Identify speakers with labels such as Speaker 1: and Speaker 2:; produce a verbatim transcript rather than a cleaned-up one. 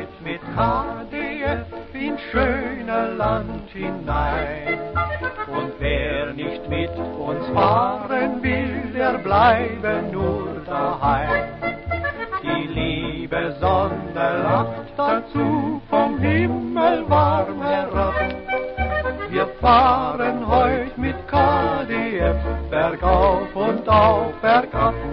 Speaker 1: heut mit K D F ins schöne Land hinein. Und wer nicht mit uns fahren will, der bleibe nur daheim. Die liebe Sonne lacht dazu vom Himmel warm herab. Wir fahren heut mit K D F bergauf und auf bergab.